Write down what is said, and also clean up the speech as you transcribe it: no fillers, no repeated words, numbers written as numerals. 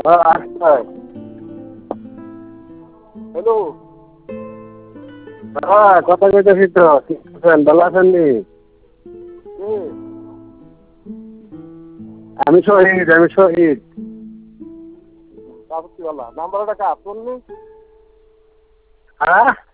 আচ্ছা। হ্যালো, কথা কইতেছি তো, ঠিক আছেন? ভালো আছেন নি? আমি শহীদ। তারপর কি বলা নাম্বারটা কা ফোন নি? হ্যাঁ